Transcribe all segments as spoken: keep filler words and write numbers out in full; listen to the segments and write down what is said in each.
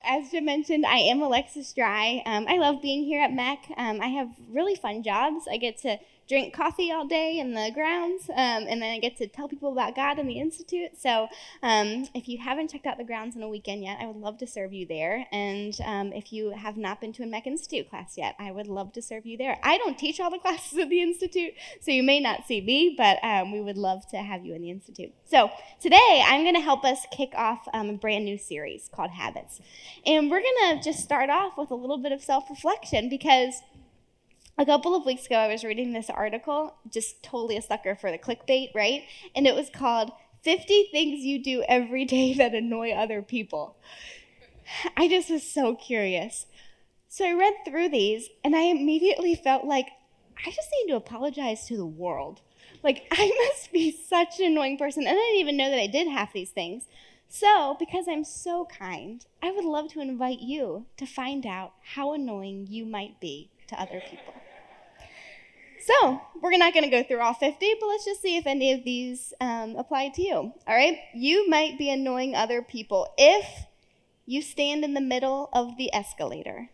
as Jim mentioned, I am Alexis Dry. Um, I love being here at M E C. Um, I have really fun jobs. I get to drink coffee all day in the grounds, um, and then I get to tell people about God and the Institute. So um, if you haven't checked out the grounds on a weekend yet, I would love to serve you there. And um, if you have not been to a M E C Institute class yet, I would love to serve you there. I don't teach all the classes at the Institute, so you may not see me, but um, we would love to have you in the Institute. So today, I'm going to help us kick off um, a brand new series called Habits. And we're going to just start off with a little bit of self-reflection, because a couple of weeks ago, I was reading this article, just totally a sucker for the clickbait, right? And it was called fifty Things You Do Every Day That Annoy Other People. I just was so curious. So I read through these, and I immediately felt like, I just need to apologize to the world. Like, I must be such an annoying person, and I didn't even know that I did half these things. So, because I'm so kind, I would love to invite you to find out how annoying you might be to other people. So, we're not going to go through all fifty, but let's just see if any of these um, apply to you. All right? You might be annoying other people if you stand in the middle of the escalator.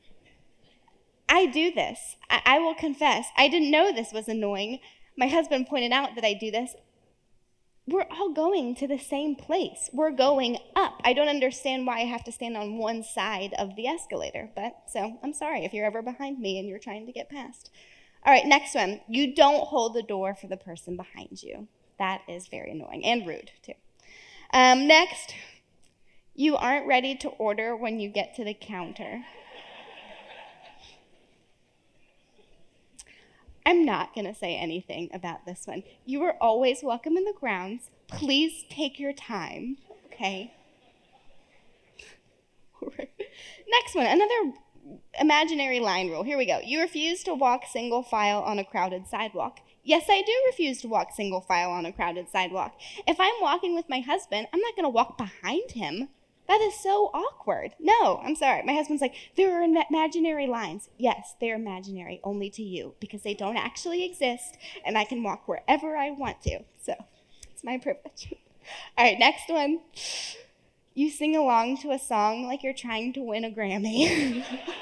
I do this. I, I will confess. I didn't know this was annoying. My husband pointed out that I do this. We're all going to the same place. We're going up. I don't understand why I have to stand on one side of the escalator, but so I'm sorry if you're ever behind me and you're trying to get past. All right, next one. You don't hold the door for the person behind you. That is very annoying and rude, too. Um, next, you aren't ready to order when you get to the counter. I'm not going to say anything about this one. You are always welcome in the grounds. Please take your time, okay? Next one, another imaginary line rule. Here we go. You refuse to walk single file on a crowded sidewalk. Yes, I do refuse to walk single file on a crowded sidewalk. If I'm walking with my husband, I'm not going to walk behind him. That is so awkward. No, I'm sorry. My husband's like, there are imaginary lines. Yes, they're imaginary only to you because they don't actually exist, and I can walk wherever I want to. So it's my privilege. All right, next one. You sing along to a song like you're trying to win a Grammy.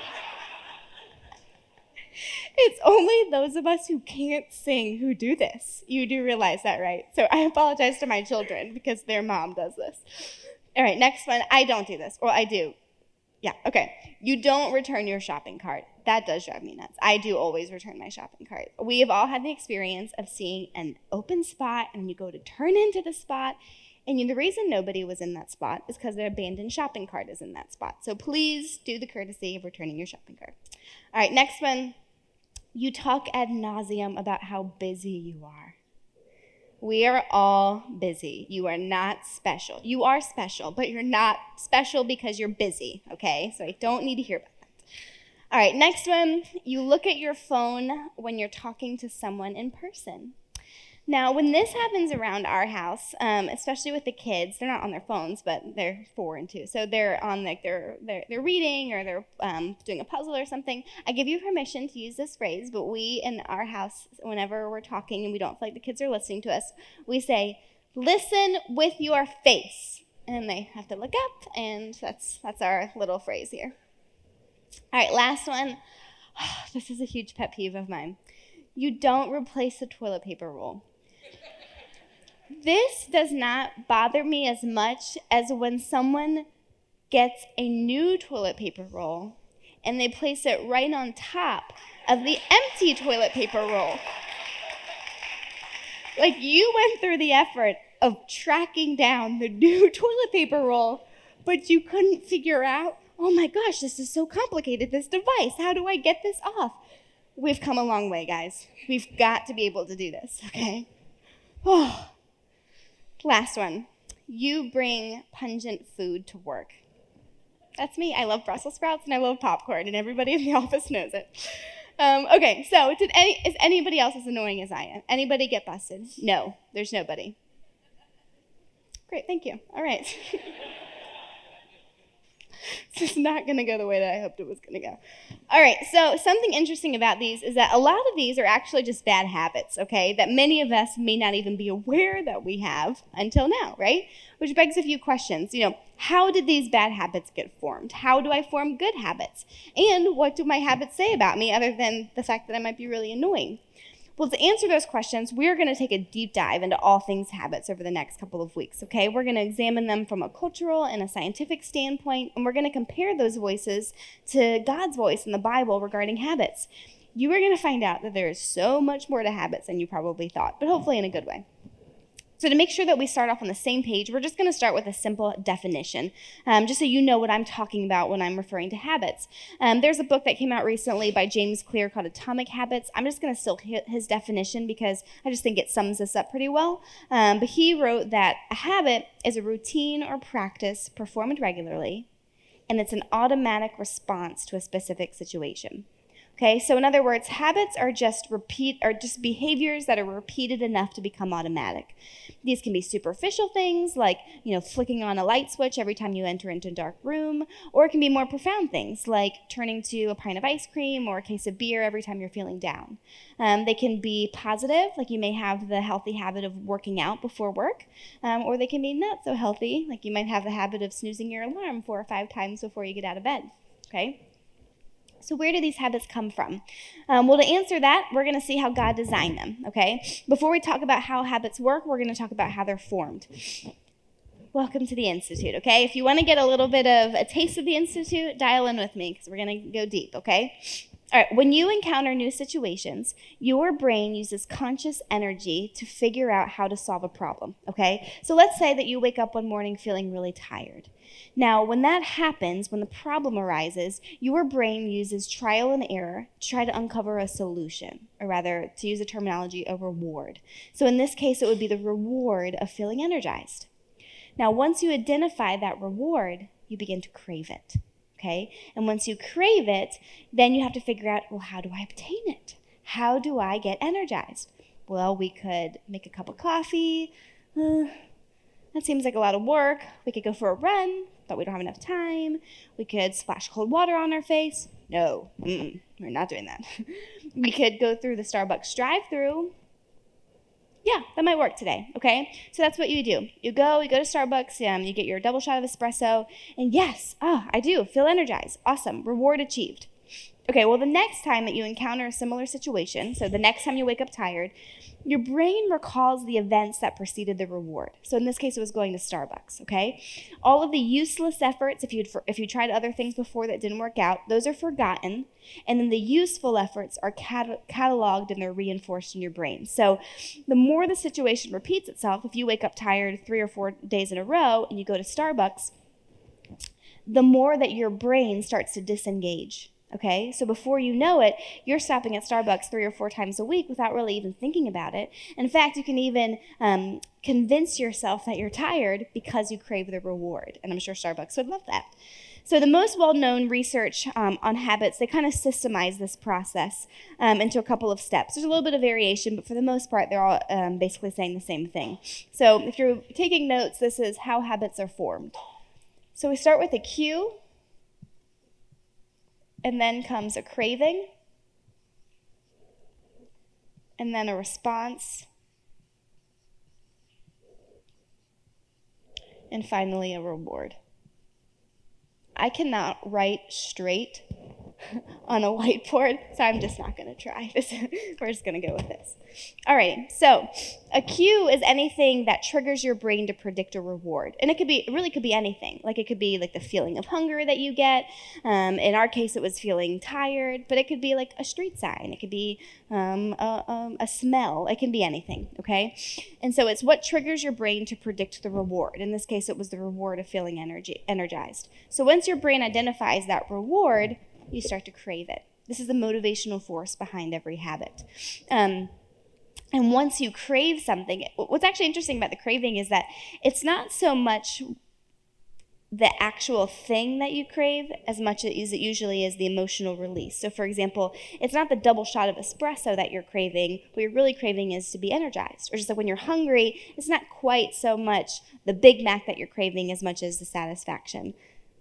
It's only those of us who can't sing who do this. You do realize that, right? So I apologize to my children because their mom does this. All right, next one. I don't do this. Well, I do. Yeah, okay. You don't return your shopping cart. That does drive me nuts. I do always return my shopping cart. We have all had the experience of seeing an open spot, and you go to turn into the spot, and the reason nobody was in that spot is because their abandoned shopping cart is in that spot. So please do the courtesy of returning your shopping cart. All right, next one. You talk ad nauseum about how busy you are. We are all busy. You are not special. You are special, but you're not special because you're busy, okay? So I don't need to hear about that. All right, next one. You look at your phone when you're talking to someone in person. Now, when this happens around our house, um, especially with the kids, they're not on their phones, but they're four and two, so they're on like they're they're, they're reading or they're um, doing a puzzle or something. I give you permission to use this phrase, but we in our house, whenever we're talking and we don't feel like the kids are listening to us, we say, "Listen with your face," and they have to look up, and that's that's our little phrase here. All right, last one. This is a huge pet peeve of mine. You don't replace the toilet paper roll. This does not bother me as much as when someone gets a new toilet paper roll and they place it right on top of the empty toilet paper roll. Like, you went through the effort of tracking down the new toilet paper roll, but you couldn't figure out, oh my gosh, this is so complicated, this device. How do I get this off? We've come a long way, guys. We've got to be able to do this, okay? Oh. Last one. You bring pungent food to work. That's me. I love Brussels sprouts and I love popcorn, and everybody in the office knows it. Um, okay, so did any, is anybody else as annoying as I am? Anybody get busted? No, there's nobody. Great, thank you. All right. This is not going to go the way that I hoped it was going to go. All right, so something interesting about these is that a lot of these are actually just bad habits, okay, that many of us may not even be aware that we have until now, right? Which begs a few questions. You know, how did these bad habits get formed? How do I form good habits? And what do my habits say about me other than the fact that I might be really annoying? Well, to answer those questions, we're going to take a deep dive into all things habits over the next couple of weeks, okay? We're going to examine them from a cultural and a scientific standpoint, and we're going to compare those voices to God's voice in the Bible regarding habits. You are going to find out that there is so much more to habits than you probably thought, but hopefully in a good way. So to make sure that we start off on the same page, we're just going to start with a simple definition, um, just so you know what I'm talking about when I'm referring to habits. Um, there's a book that came out recently by James Clear called Atomic Habits. I'm just going to still hit his definition because I just think it sums this up pretty well. Um, but he wrote that a habit is a routine or practice performed regularly, and it's an automatic response to a specific situation. Okay, so in other words, habits are just repeat are just behaviors that are repeated enough to become automatic. These can be superficial things like, you know, flicking on a light switch every time you enter into a dark room, or it can be more profound things like turning to a pint of ice cream or a case of beer every time you're feeling down. Um, they can be positive, like you may have the healthy habit of working out before work, um, or they can be not so healthy, like you might have the habit of snoozing your alarm four or five times before you get out of bed. Okay. So where do these habits come from? Um, well, to answer that, we're going to see how God designed them, okay? Before we talk about how habits work, we're going to talk about how they're formed. Welcome to the Institute, okay? If you want to get a little bit of a taste of the Institute, dial in with me because we're going to go deep, okay? All right, when you encounter new situations, your brain uses conscious energy to figure out how to solve a problem, okay? So let's say that you wake up one morning feeling really tired. Now, when that happens, when the problem arises, your brain uses trial and error to try to uncover a solution, or rather, to use the terminology, a reward. So in this case, it would be the reward of feeling energized. Now, once you identify that reward, you begin to crave it, okay? And once you crave it, then you have to figure out, well, how do I obtain it? How do I get energized? Well, we could make a cup of coffee. Uh, that seems like a lot of work. We could go for a run, but we don't have enough time. We could splash cold water on our face. No, mm-mm, we're not doing that. We could go through the Starbucks drive-thru. Yeah, that might work today, okay? So that's what you do. You go, you go to Starbucks, um, you get your double shot of espresso, and yes, ah, I do, feel energized. Awesome, reward achieved. Okay, well, the next time that you encounter a similar situation, so the next time you wake up tired, your brain recalls the events that preceded the reward. So in this case, it was going to Starbucks, okay? All of the useless efforts, if you'd if you tried other things before that didn't work out, those are forgotten, and then the useful efforts are cat- cataloged and they're reinforced in your brain. So the more the situation repeats itself, if you wake up tired three or four days in a row and you go to Starbucks, the more that your brain starts to disengage. Okay, so before you know it, you're stopping at Starbucks three or four times a week without really even thinking about it. In fact, you can even um, convince yourself that you're tired because you crave the reward. And I'm sure Starbucks would love that. So the most well-known research um, on habits, they kind of systemize this process um, into a couple of steps. There's a little bit of variation, but for the most part, they're all um, basically saying the same thing. So if you're taking notes, this is how habits are formed. So we start with a cue. And then comes a craving, and then a response, and finally a reward. I cannot write straight on a whiteboard, so I'm just not going to try. We're just going to go with this. All right, so a cue is anything that triggers your brain to predict a reward. And it could be, it really could be anything. Like it could be like the feeling of hunger that you get. Um, in our case, it was feeling tired, but it could be like a street sign. It could be um, a, um, a smell. It can be anything, okay? And so it's what triggers your brain to predict the reward. In this case, it was the reward of feeling energy, energized. So once your brain identifies that reward, you start to crave it. This is the motivational force behind every habit. Um, and once you crave something, what's actually interesting about the craving is that it's not so much the actual thing that you crave as much as it usually is the emotional release. So for example, it's not the double shot of espresso that you're craving. What you're really craving is to be energized. Or just like when you're hungry, it's not quite so much the Big Mac that you're craving as much as the satisfaction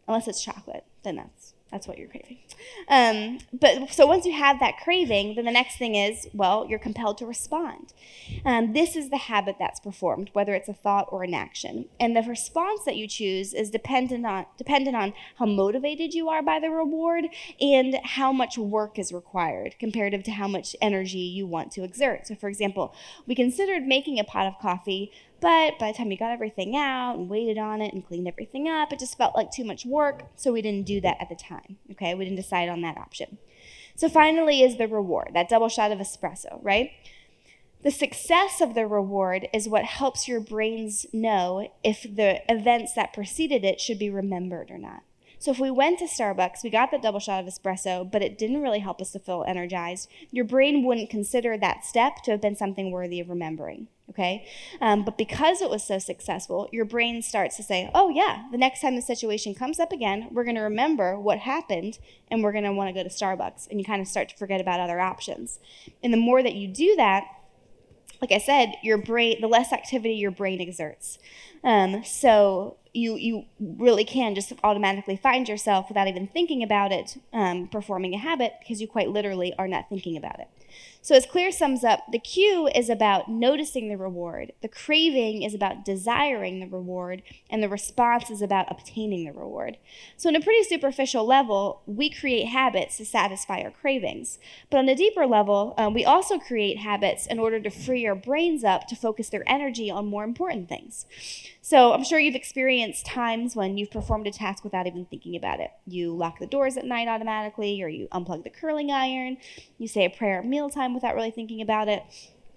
unless it's chocolate, then that's that's what you're craving. Um, but so once you have that craving, then the next thing is, well, you're compelled to respond. Um, this is the habit that's performed, whether it's a thought or an action. And the response that you choose is dependent on dependent on how motivated you are by the reward and how much work is required comparative to how much energy you want to exert. So for example, we considered making a pot of coffee, but by the time we got everything out and waited on it and cleaned everything up, it just felt like too much work, so we didn't do that at the time, okay? We didn't decide on that option. So finally is the reward, that double shot of espresso, right? The success of the reward is what helps your brains know if the events that preceded it should be remembered or not. So if we went to Starbucks, we got that double shot of espresso, but it didn't really help us to feel energized, your brain wouldn't consider that step to have been something worthy of remembering, okay? Um, but because it was so successful, your brain starts to say, oh yeah, the next time the situation comes up again, we're going to remember what happened, and we're going to want to go to Starbucks, and you kind of start to forget about other options. And the more that you do that, like I said, your brain, the less activity your brain exerts. Um, so you you really can just automatically find yourself, without even thinking about it, um, performing a habit because you quite literally are not thinking about it. So as Claire sums up, the cue is about noticing the reward, the craving is about desiring the reward, and the response is about obtaining the reward. So on a pretty superficial level, we create habits to satisfy our cravings. But on a deeper level, um, we also create habits in order to free our brains up to focus their energy on more important things. So I'm sure you've experienced times when you've performed a task without even thinking about it. You lock the doors at night automatically, or you unplug the curling iron, you say a prayer at mealtime without really thinking about it.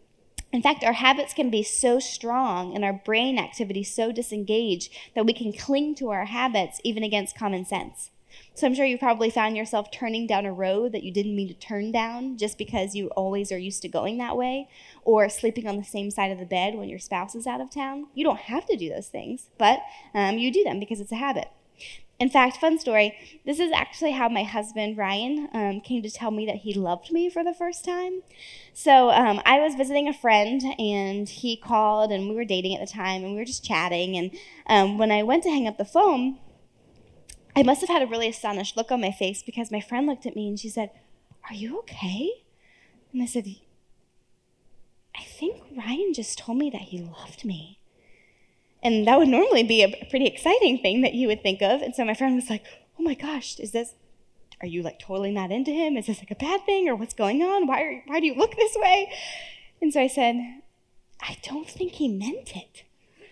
In fact, our habits can be so strong and our brain activity so disengaged that we can cling to our habits even against common sense. So I'm sure you probably found yourself turning down a road that you didn't mean to turn down just because you always are used to going that way, or sleeping on the same side of the bed when your spouse is out of town. You don't have to do those things, but um, you do them because it's a habit. In fact, fun story, this is actually how my husband, Ryan, um, came to tell me that he loved me for the first time. So um, I was visiting a friend, and he called, and we were dating at the time, and we were just chatting. And um, when I went to hang up the phone, I must have had a really astonished look on my face because my friend looked at me, and she said, "Are you okay?" And I said, "I think Ryan just told me that he loved me." And that would normally be a pretty exciting thing that you would think of. And so my friend was like, "Oh my gosh, is this, are you like totally not into him? Is this like a bad thing, or what's going on? Why are, why do you look this way?" And so I said, "I don't think he meant it."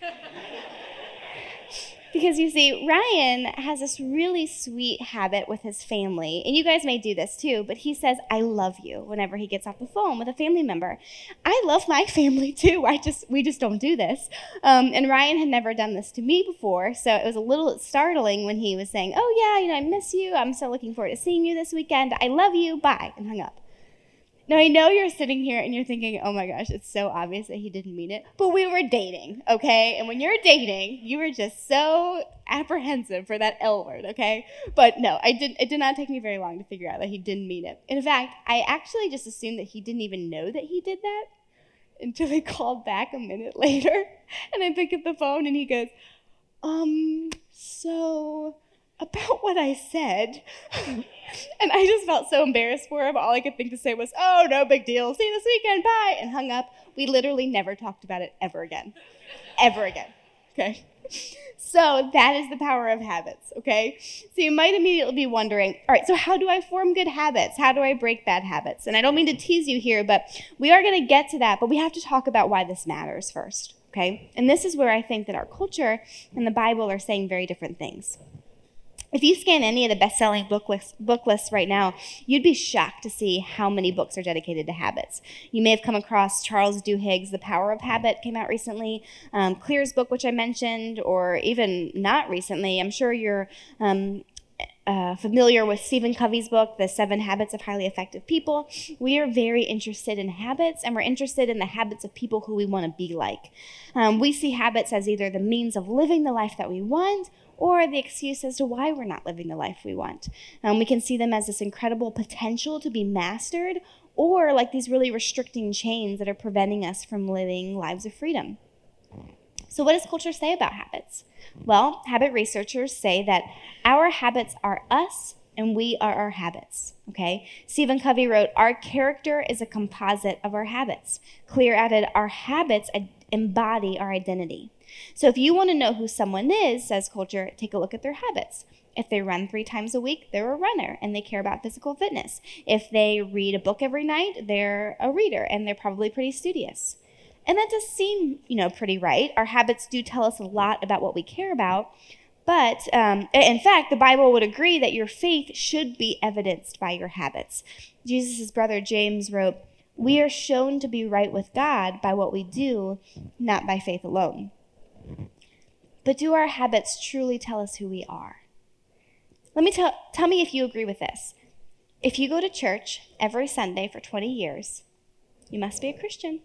Because you see, Ryan has this really sweet habit with his family, and you guys may do this too, but he says, "I love you," whenever he gets off the phone with a family member. I love my family too, I just we just don't do this. Um, and Ryan had never done this to me before, so it was a little startling when he was saying, "Oh yeah, you know, I miss you, I'm so looking forward to seeing you this weekend, I love you, bye," and hung up. Now, I know you're sitting here and you're thinking, oh my gosh, it's so obvious that he didn't mean it. But we were dating, okay? And when you're dating, you were just so apprehensive for that L word, okay? But no, I did, it did not take me very long to figure out that he didn't mean it. In fact, I actually just assumed that he didn't even know that he did that until he called back a minute later. And I pick up the phone and he goes, um, so... about what I said. And I just felt so embarrassed for him. All I could think to say was, "Oh, no big deal. See you this weekend. Bye." And hung up. We literally never talked about it ever again. Ever again. Okay? So that is the power of habits, okay? So you might immediately be wondering, all right, so how do I form good habits? How do I break bad habits? And I don't mean to tease you here, but we are going to get to that, but we have to talk about why this matters first, okay? And this is where I think that our culture and the Bible are saying very different things. If you scan any of the best-selling book lists, book lists right now, you'd be shocked to see how many books are dedicated to habits. You may have come across Charles Duhigg's The Power of Habit, came out recently, um, Clear's book, which I mentioned, or even not recently. I'm sure you're um, uh, familiar with Stephen Covey's book, The Seven Habits of Highly Effective People. We are very interested in habits, and we're interested in the habits of people who we want to be like. Um, we see habits as either the means of living the life that we want, or the excuse as to why we're not living the life we want. Um, we can see them as this incredible potential to be mastered, or like these really restricting chains that are preventing us from living lives of freedom. So what does culture say about habits? Well, habit researchers say that our habits are us and we are our habits, okay? Stephen Covey wrote, "Our character is a composite of our habits." Clear added, "Our habits embody our identity." So if you want to know who someone is, says culture, take a look at their habits. If they run three times a week, they're a runner and they care about physical fitness. If they read a book every night, they're a reader and they're probably pretty studious. And that does seem, you know, pretty right. Our habits do tell us a lot about what we care about. But um, in fact, the Bible would agree that your faith should be evidenced by your habits. Jesus' brother James wrote, "We are shown to be right with God by what we do, not by faith alone." But do our habits truly tell us who we are? Let me tell, tell me if you agree with this. If you go to church every Sunday for twenty years, you must be a Christian.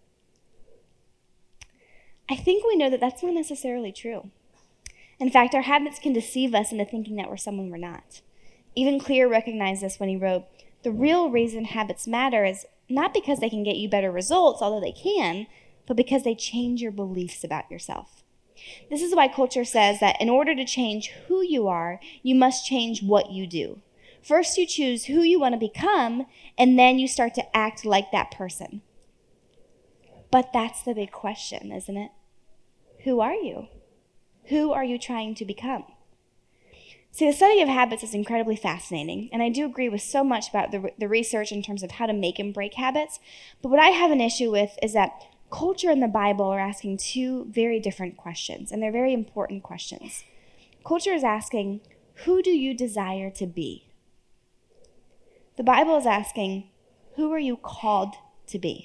I think we know that that's not necessarily true. In fact, our habits can deceive us into thinking that we're someone we're not. Even Clear recognized this when he wrote, "The real reason habits matter is not because they can get you better results, although they can, but because they change your beliefs about yourself." This is why culture says that in order to change who you are, you must change what you do. First, you choose who you want to become, and then you start to act like that person. But that's the big question, isn't it? Who are you? Who are you trying to become? See, the study of habits is incredibly fascinating, and I do agree with so much about the, the research in terms of how to make and break habits. But what I have an issue with is that culture and the Bible are asking two very different questions, and they're very important questions. Culture is asking, who do you desire to be? The Bible is asking, who are you called to be?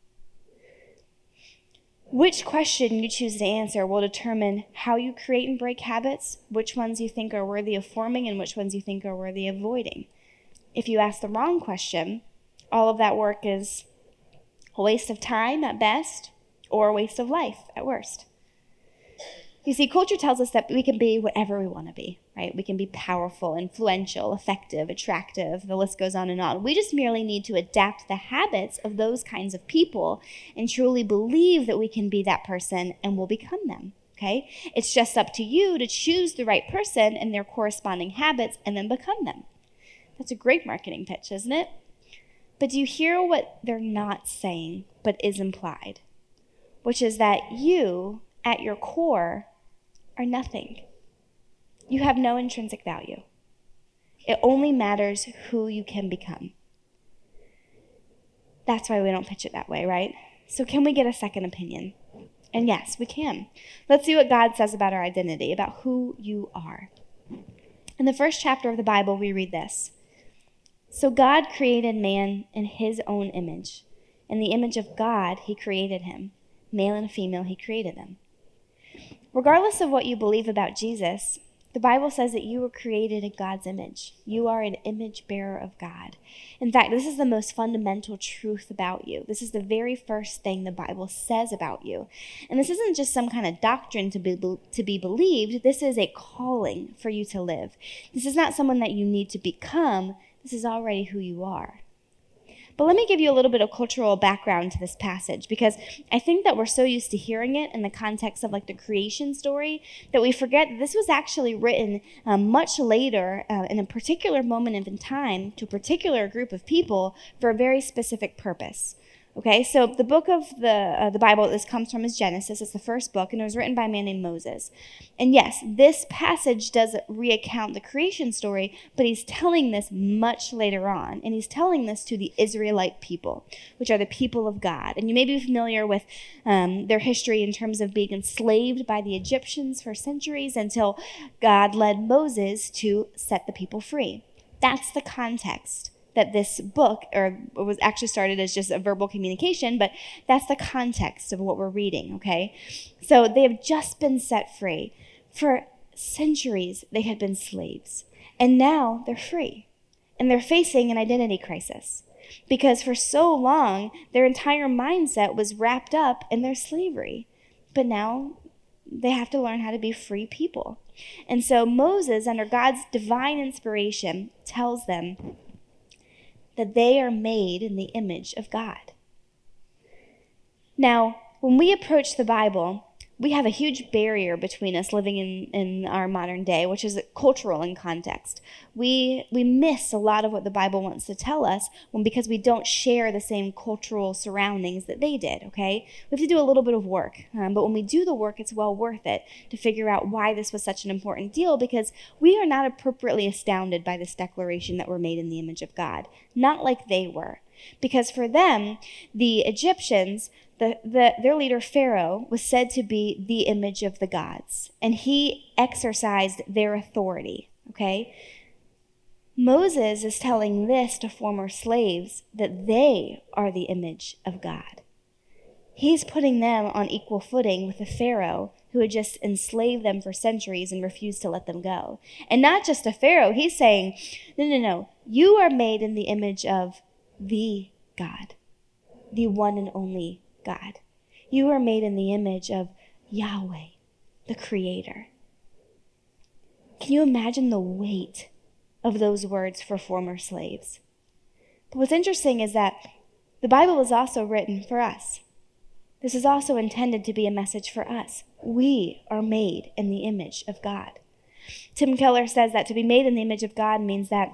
Which question you choose to answer will determine how you create and break habits, which ones you think are worthy of forming, and which ones you think are worthy of avoiding. If you ask the wrong question, all of that work is a waste of time at best, or a waste of life at worst. You see, culture tells us that we can be whatever we want to be, right? We can be powerful, influential, effective, attractive, the list goes on and on. We just merely need to adapt the habits of those kinds of people and truly believe that we can be that person and will become them, okay? It's just up to you to choose the right person and their corresponding habits and then become them. That's a great marketing pitch, isn't it? But do you hear what they're not saying, but is implied? Which is that you, at your core, are nothing. You have no intrinsic value. It only matters who you can become. That's why we don't pitch it that way, right? So can we get a second opinion? And yes, we can. Let's see what God says about our identity, about who you are. In the first chapter of the Bible, we read this. "So God created man in his own image. In the image of God, he created him. Male and female, he created them." Regardless of what you believe about Jesus, the Bible says that you were created in God's image. You are an image bearer of God. In fact, this is the most fundamental truth about you. This is the very first thing the Bible says about you. And this isn't just some kind of doctrine to be, to be believed. This is a calling for you to live. This is not someone that you need to become. This is already who you are. But let me give you a little bit of cultural background to this passage, because I think that we're so used to hearing it in the context of like the creation story that we forget that this was actually written um, much later uh, in a particular moment in time to a particular group of people for a very specific purpose. Okay, so the book of the uh, the Bible this comes from is Genesis. It's the first book, and it was written by a man named Moses. And yes, this passage does recount the creation story, but he's telling this much later on, and he's telling this to the Israelite people, which are the people of God. And you may be familiar with um, their history in terms of being enslaved by the Egyptians for centuries until God led Moses to set the people free. That's the context that this book, or it was actually started as just a verbal communication, but that's the context of what we're reading, okay? So they have just been set free. For centuries, they had been slaves, and now they're free, and they're facing an identity crisis because for so long, their entire mindset was wrapped up in their slavery, but now they have to learn how to be free people. And so Moses, under God's divine inspiration, tells them that they are made in the image of God. Now, when we approach the Bible, we have a huge barrier between us living in, in our modern day, which is cultural in context. We we miss a lot of what the Bible wants to tell us when because we don't share the same cultural surroundings that they did, okay? We have to do a little bit of work, um, but when we do the work, it's well worth it to figure out why this was such an important deal, because we are not appropriately astounded by this declaration that we're made in the image of God, not like they were. Because for them, the Egyptians, the, the, their leader Pharaoh was said to be the image of the gods, and he exercised their authority, okay? Moses is telling this to former slaves, that they are the image of God. He's putting them on equal footing with the Pharaoh who had just enslaved them for centuries and refused to let them go. And not just a Pharaoh, he's saying, no, no, no, you are made in the image of the God, the one and only God. You are made in the image of Yahweh, the Creator. Can you imagine the weight of those words for former slaves? But what's interesting is that the Bible is also written for us. This is also intended to be a message for us. We are made in the image of God. Tim Keller says that to be made in the image of God means that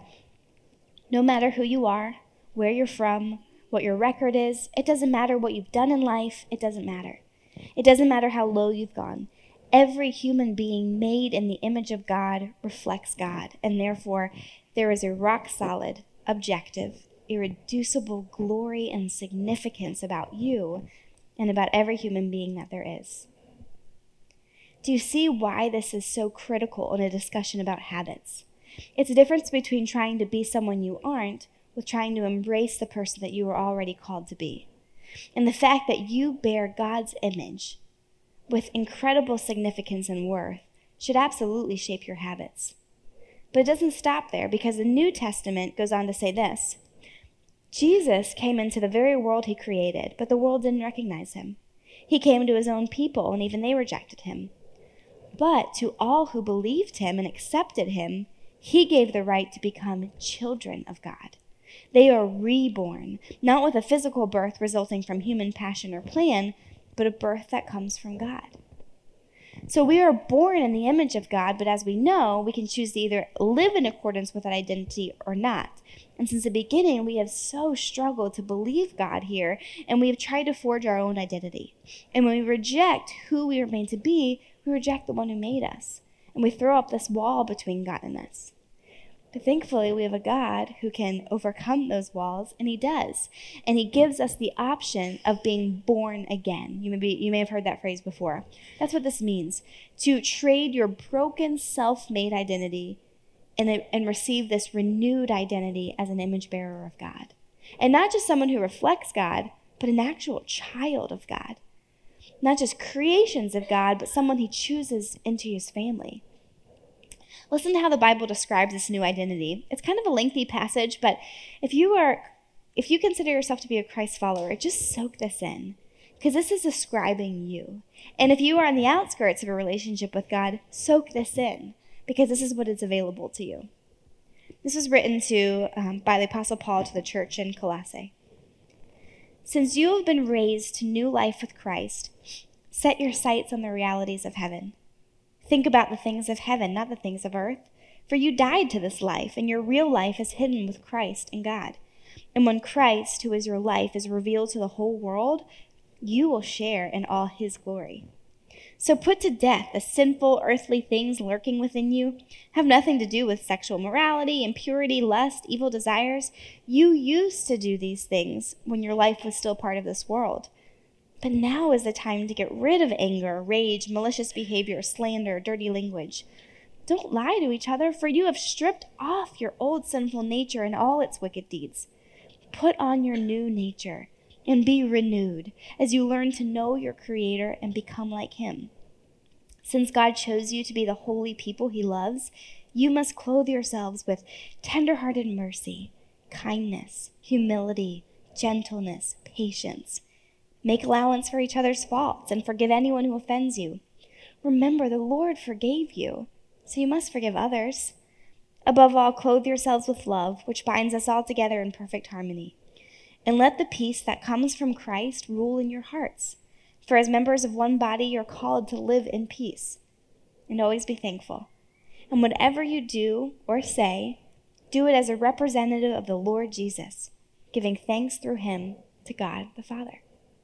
no matter who you are, where you're from, what your record is, it doesn't matter what you've done in life, it doesn't matter. It doesn't matter how low you've gone. Every human being made in the image of God reflects God, and therefore there is a rock-solid, objective, irreducible glory and significance about you and about every human being that there is. Do you see why this is so critical in a discussion about habits? It's a difference between trying to be someone you aren't with trying to embrace the person that you were already called to be. And the fact that you bear God's image with incredible significance and worth should absolutely shape your habits. But it doesn't stop there, because the New Testament goes on to say this: Jesus came into the very world he created, but the world didn't recognize him. He came to his own people, and even they rejected him. But to all who believed him and accepted him, he gave the right to become children of God. They are reborn, not with a physical birth resulting from human passion or plan, but a birth that comes from God. So we are born in the image of God, but as we know, we can choose to either live in accordance with that identity or not. And since the beginning, we have so struggled to believe God here, and we have tried to forge our own identity. And when we reject who we are made to be, we reject the one who made us. And we throw up this wall between God and us. But thankfully, we have a God who can overcome those walls, and he does. And he gives us the option of being born again. You may be, you may have heard that phrase before. That's what this means, to trade your broken, self-made identity and, and receive this renewed identity as an image bearer of God. And not just someone who reflects God, but an actual child of God. Not just creations of God, but someone he chooses into his family. Listen to how the Bible describes this new identity. It's kind of a lengthy passage, but if you are, if you consider yourself to be a Christ follower, just soak this in, because this is describing you. And if you are on the outskirts of a relationship with God, soak this in, because this is what is available to you. This was written to um, by the Apostle Paul to the church in Colossae. Since you have been raised to new life with Christ, set your sights on the realities of heaven. Think about the things of heaven, not the things of earth. For you died to this life, and your real life is hidden with Christ in God. And when Christ, who is your life, is revealed to the whole world, you will share in all his glory. So put to death the sinful earthly things lurking within you. Have nothing to do with sexual morality, impurity, lust, evil desires. You used to do these things when your life was still part of this world. But now is the time to get rid of anger, rage, malicious behavior, slander, dirty language. Don't lie to each other, for you have stripped off your old sinful nature and all its wicked deeds. Put on your new nature and be renewed as you learn to know your Creator and become like him. Since God chose you to be the holy people he loves, you must clothe yourselves with tender-hearted mercy, kindness, humility, gentleness, patience. Make allowance for each other's faults and forgive anyone who offends you. Remember, the Lord forgave you, so you must forgive others. Above all, clothe yourselves with love, which binds us all together in perfect harmony. And let the peace that comes from Christ rule in your hearts. For as members of one body, you're called to live in peace and always be thankful. And whatever you do or say, do it as a representative of the Lord Jesus, giving thanks through him to God the Father.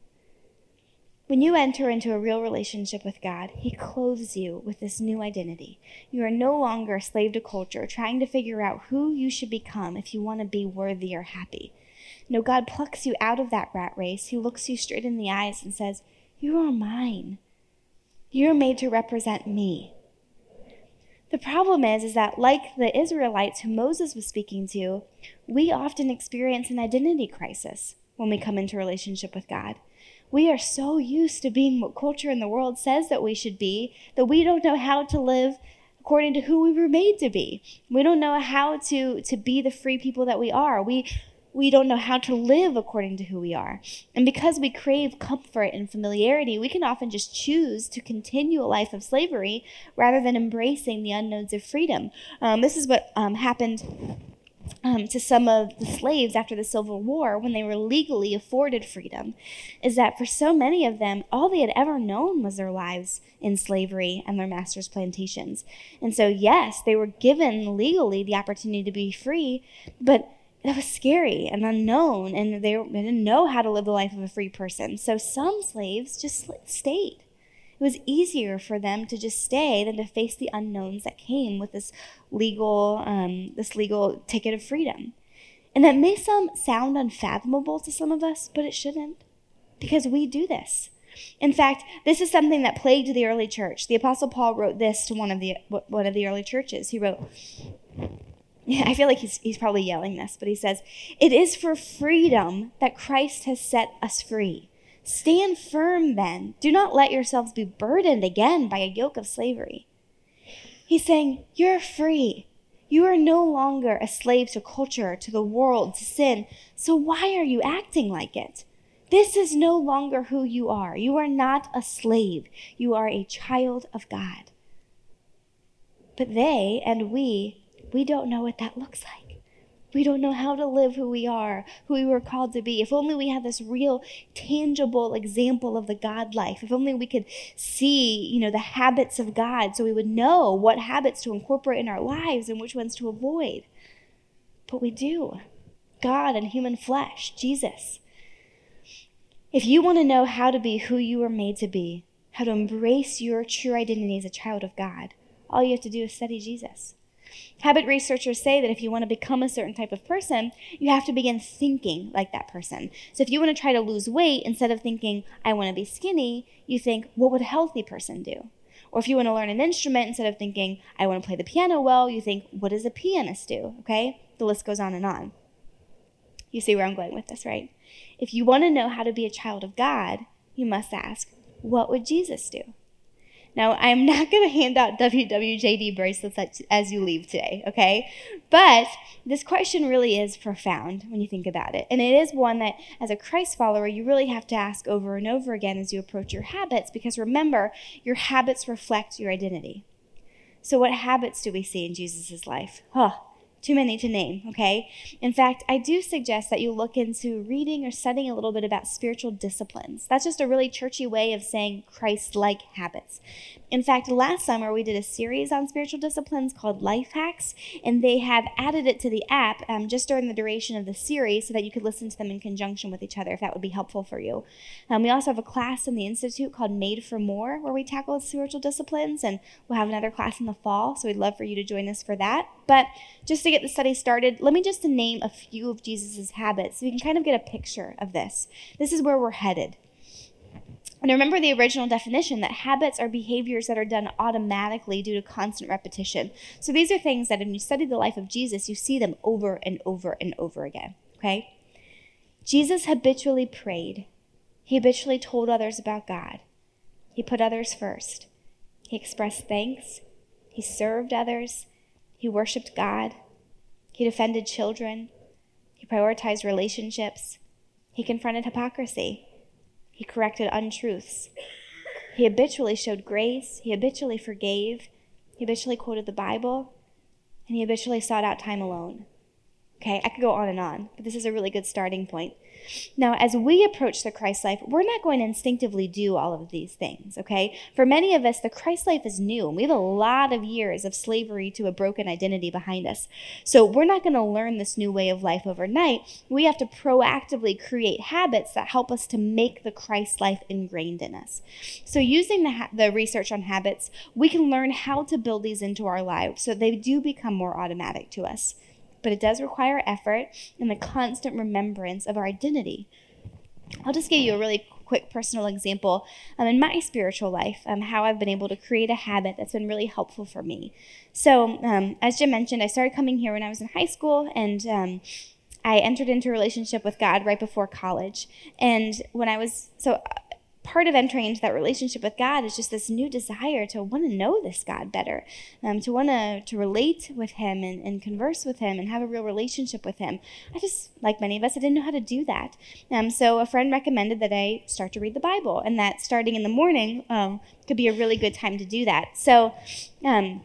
When you enter into a real relationship with God, he clothes you with this new identity. You are no longer a slave to culture, trying to figure out who you should become if you want to be worthy or happy. No, God plucks you out of that rat race. He looks you straight in the eyes and says, you are mine. You're made to represent me. The problem is, is that like the Israelites who Moses was speaking to, we often experience an identity crisis when we come into relationship with God. We are so used to being what culture in the world says that we should be that we don't know how to live according to who we were made to be. We don't know how to, to be the free people that we are. We, we don't know how to live according to who we are. And because we crave comfort and familiarity, we can often just choose to continue a life of slavery rather than embracing the unknowns of freedom. Um, this is what um, happened Um, to some of the slaves after the Civil War when they were legally afforded freedom, is that for so many of them, all they had ever known was their lives in slavery and their master's plantations. And so, yes, they were given legally the opportunity to be free, but that was scary and unknown, and they, they didn't know how to live the life of a free person. So some slaves just stayed. It was easier for them to just stay than to face the unknowns that came with this legal, um, this legal ticket of freedom. And that may some sound unfathomable to some of us, but it shouldn't, because we do this. In fact, this is something that plagued the early church. The Apostle Paul wrote this to one of the one of the early churches. He wrote, I feel like he's he's probably yelling this, but he says, "It is for freedom that Christ has set us free. Stand firm then. Do not let yourselves be burdened again by a yoke of slavery." He's saying, you're free. You are no longer a slave to culture, to the world, to sin. So why are you acting like it? This is no longer who you are. You are not a slave. You are a child of God. But they and we, we don't know what that looks like. We don't know how to live who we are, who we were called to be. If only we had this real, tangible example of the God life. If only we could see, you know, the habits of God so we would know what habits to incorporate in our lives and which ones to avoid. But we do. God in human flesh, Jesus. If you want to know how to be who you were made to be, how to embrace your true identity as a child of God, all you have to do is study Jesus. Habit researchers say that if you want to become a certain type of person, you have to begin thinking like that person. So if you want to try to lose weight, instead of thinking, I want to be skinny, you think, what would a healthy person do? Or if you want to learn an instrument, instead of thinking, I want to play the piano well, you think, what does a pianist do? Okay? The list goes on and on. You see where I'm going with this, right? If you want to know how to be a child of God, you must ask, what would Jesus do? Now, I'm not going to hand out W W J D bracelets as you leave today, okay? But this question really is profound when you think about it. And it is one that, as a Christ follower, you really have to ask over and over again as you approach your habits, because remember, your habits reflect your identity. So what habits do we see in Jesus' life? Huh. Too many to name, okay? In fact, I do suggest that you look into reading or studying a little bit about spiritual disciplines. That's just a really churchy way of saying Christ-like habits. In fact, last summer we did a series on spiritual disciplines called Life Hacks, and they have added it to the app um, just during the duration of the series so that you could listen to them in conjunction with each other if that would be helpful for you. Um, we also have a class in the Institute called Made for More where we tackle spiritual disciplines, and we'll have another class in the fall, so we'd love for you to join us for that. But just to get the study started, let me just name a few of Jesus' habits so you can kind of get a picture of this. This is where we're headed. And remember the original definition that habits are behaviors that are done automatically due to constant repetition. So these are things that when you study the life of Jesus, you see them over and over and over again, okay? Jesus habitually prayed. He habitually told others about God. He put others first. He expressed thanks. He served others. He worshiped God. He defended children. He prioritized relationships. He confronted hypocrisy. He corrected untruths. He habitually showed grace. He habitually forgave. He habitually quoted the Bible. And he habitually sought out time alone. Okay, I could go on and on, but this is a really good starting point. Now, as we approach the Christ life, we're not going to instinctively do all of these things, okay? For many of us, the Christ life is new, and we have a lot of years of slavery to a broken identity behind us. So we're not going to learn this new way of life overnight. We have to proactively create habits that help us to make the Christ life ingrained in us. So using the, ha- the research on habits, we can learn how to build these into our lives so they do become more automatic to us. But it does require effort and the constant remembrance of our identity. I'll just give you a really quick personal example um, in my spiritual life, um, how I've been able to create a habit that's been really helpful for me. So um, as Jim mentioned, I started coming here when I was in high school, and um, I entered into a relationship with God right before college. And when I was, so part of entering into that relationship with God is just this new desire to want to know this God better, um, to want to to relate with him and, and converse with him and have a real relationship with him. I just, like many of us, I didn't know how to do that. Um, so a friend recommended that I start to read the Bible, and that starting in the morning um, could be a really good time to do that. So um,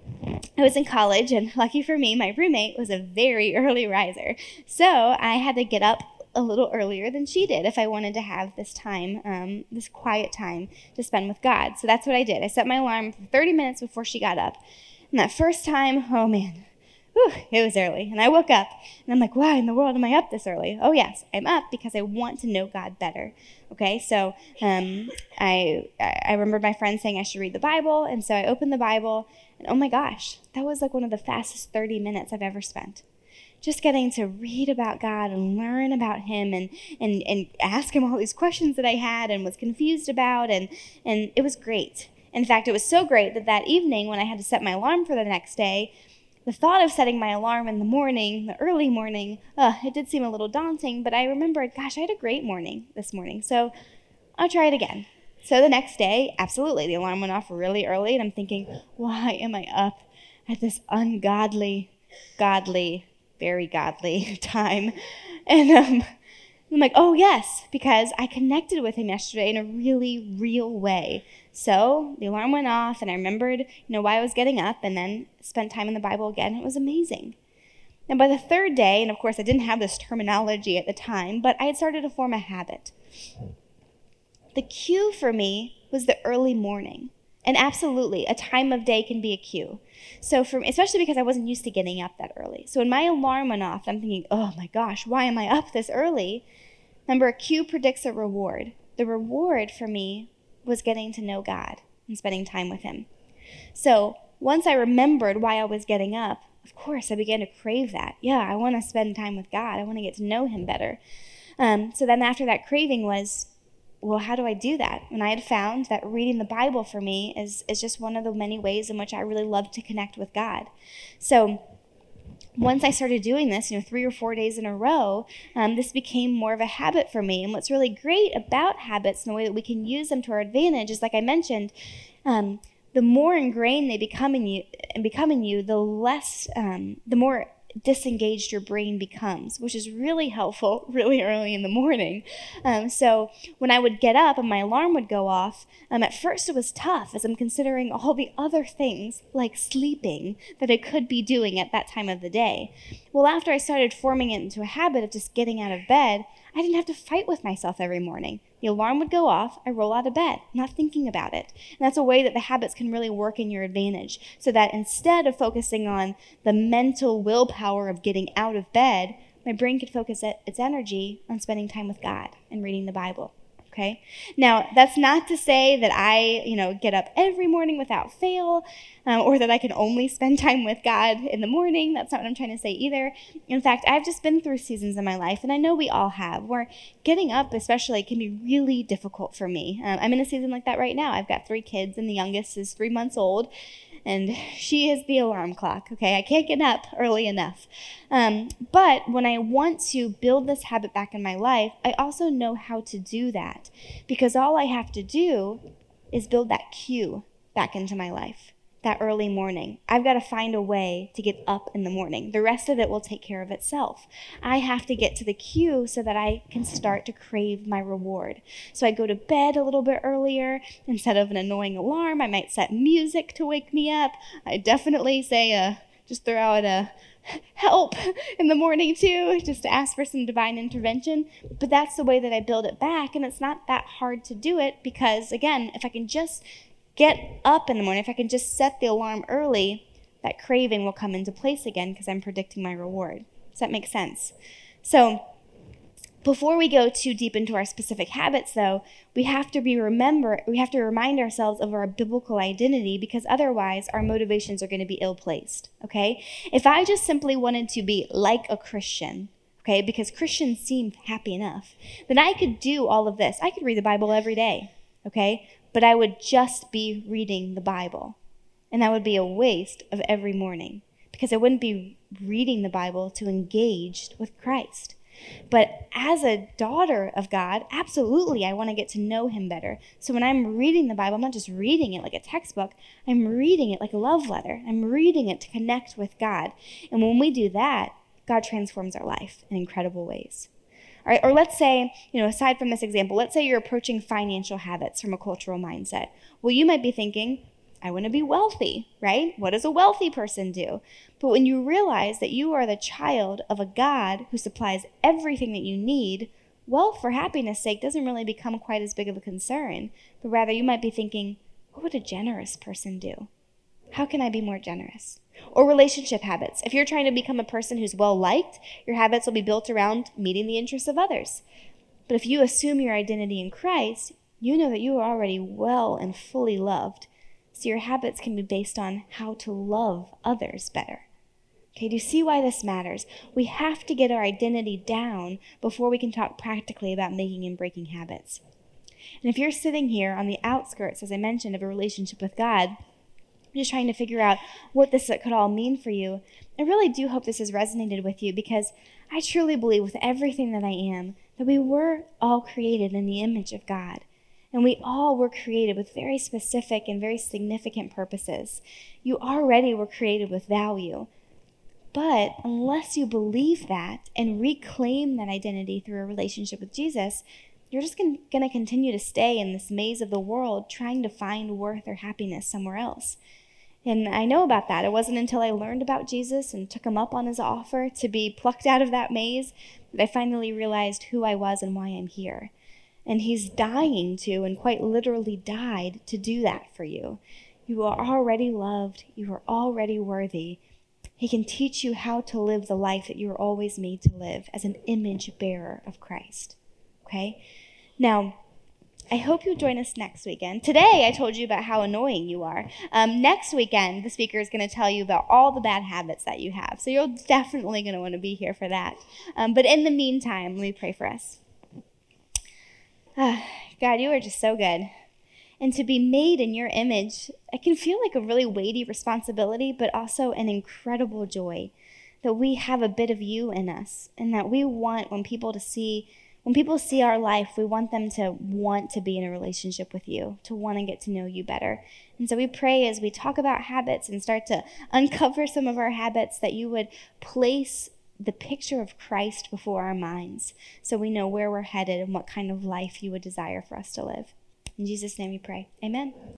I was in college, and lucky for me, my roommate was a very early riser. So I had to get up a little earlier than she did if I wanted to have this time, um, this quiet time to spend with God. So that's what I did. I set my alarm for thirty minutes before she got up. And that first time, oh man, whew, it was early. And I woke up, and I'm like, why in the world am I up this early? Oh yes, I'm up because I want to know God better. Okay, so um, I I remembered my friend saying I should read the Bible, and so I opened the Bible, and oh my gosh, that was like one of the fastest thirty minutes I've ever spent. Just getting to read about God and learn about him and, and, and ask him all these questions that I had and was confused about, and, and it was great. In fact, it was so great that that evening when I had to set my alarm for the next day, the thought of setting my alarm in the morning, the early morning, uh, it did seem a little daunting, but I remembered, gosh, I had a great morning this morning, so I'll try it again. So the next day, absolutely, the alarm went off really early, and I'm thinking, why am I up at this ungodly, godly, very godly time? And um, I'm like, oh yes, because I connected with him yesterday in a really real way. So the alarm went off, and I remembered, you know, why I was getting up, and then spent time in the Bible again. It was amazing. And by the third day, and of course I didn't have this terminology at the time, but I had started to form a habit. The cue for me was the early morning. And absolutely, a time of day can be a cue. So for me, especially because I wasn't used to getting up that early. So when my alarm went off, I'm thinking, oh my gosh, why am I up this early? Remember, a cue predicts a reward. The reward for me was getting to know God and spending time with him. So once I remembered why I was getting up, of course, I began to crave that. Yeah, I want to spend time with God. I want to get to know him better. Um, so then after that craving was, well, how do I do that? And I had found that reading the Bible for me is, is just one of the many ways in which I really love to connect with God. So once I started doing this, you know, three or four days in a row, um, this became more of a habit for me. And what's really great about habits and the way that we can use them to our advantage is, like I mentioned, um, the more ingrained they become in you, and become in you, the less, um, the more disengaged your brain becomes, which is really helpful really early in the morning. Um, so when I would get up and my alarm would go off, um, at first it was tough as I'm considering all the other things like sleeping that I could be doing at that time of the day. Well, after I started forming it into a habit of just getting out of bed, I didn't have to fight with myself every morning. The alarm would go off, I roll out of bed, not thinking about it. And that's a way that the habits can really work in your advantage, so that instead of focusing on the mental willpower of getting out of bed, my brain could focus its energy on spending time with God and reading the Bible. Okay? Now, that's not to say that I, you know, get up every morning without fail, um, or that I can only spend time with God in the morning. That's not what I'm trying to say either. In fact, I've just been through seasons in my life, and I know we all have, where getting up especially can be really difficult for me. Um, I'm in a season like that right now. I've got three kids, and the youngest is three months old, and she is the alarm clock, okay? I can't get up early enough. Um, but when I want to build this habit back in my life, I also know how to do that, because all I have to do is build that cue back into my life, that early morning. I've got to find a way to get up in the morning. The rest of it will take care of itself. I have to get to the cue so that I can start to crave my reward. So I go to bed a little bit earlier. Instead of an annoying alarm, I might set music to wake me up. I definitely say, uh, just throw out a help in the morning too, just to ask for some divine intervention. But that's the way that I build it back, and it's not that hard to do it because, again, if I can just get up in the morning, if I can just set the alarm early, that craving will come into place again because I'm predicting my reward. Does that make sense? So before we go too deep into our specific habits, though, we have to be remember we have to remind ourselves of our biblical identity, because otherwise our motivations are going to be ill-placed, okay? If I just simply wanted to be like a Christian, okay, because Christians seem happy enough, then I could do all of this. I could read the Bible every day, okay? But I would just be reading the Bible, and that would be a waste of every morning, because I wouldn't be reading the Bible to engage with Christ. But as a daughter of God, absolutely, I want to get to know him better. So when I'm reading the Bible, I'm not just reading it like a textbook. I'm reading it like a love letter. I'm reading it to connect with God. And when we do that, God transforms our life in incredible ways. All right, or let's say, you know, aside from this example, let's say you're approaching financial habits from a cultural mindset. Well, you might be thinking, I want to be wealthy, right? What does a wealthy person do? But when you realize that you are the child of a God who supplies everything that you need, wealth for happiness' sake doesn't really become quite as big of a concern. But rather you might be thinking, what would a generous person do? How can I be more generous? Or relationship habits. If you're trying to become a person who's well-liked, your habits will be built around meeting the interests of others. But if you assume your identity in Christ, you know that you are already well and fully loved. So your habits can be based on how to love others better. Okay, do you see why this matters? We have to get our identity down before we can talk practically about making and breaking habits. And if you're sitting here on the outskirts, as I mentioned, of a relationship with God, just trying to figure out what this could all mean for you, I really do hope this has resonated with you, because I truly believe with everything that I am that we were all created in the image of God. And we all were created with very specific and very significant purposes. You already were created with value. But unless you believe that and reclaim that identity through a relationship with Jesus, you're just going to continue to stay in this maze of the world trying to find worth or happiness somewhere else. And I know about that. It wasn't until I learned about Jesus and took him up on his offer to be plucked out of that maze that I finally realized who I was and why I'm here. And he's dying to, and quite literally died to do that for you. You are already loved. You are already worthy. He can teach you how to live the life that you were always made to live as an image bearer of Christ. Okay? Now, I hope you'll join us next weekend. Today, I told you about how annoying you are. Um, next weekend, the speaker is going to tell you about all the bad habits that you have. So you're definitely going to want to be here for that. Um, but in the meantime, let me pray for us. Ah, God, you are just so good. And to be made in your image, it can feel like a really weighty responsibility, but also an incredible joy that we have a bit of you in us, and that we want when people to see, when people see our life, we want them to want to be in a relationship with you, to want to get to know you better. And so we pray as we talk about habits and start to uncover some of our habits, that you would place the picture of Christ before our minds so we know where we're headed and what kind of life you would desire for us to live. In Jesus' name we pray. Amen.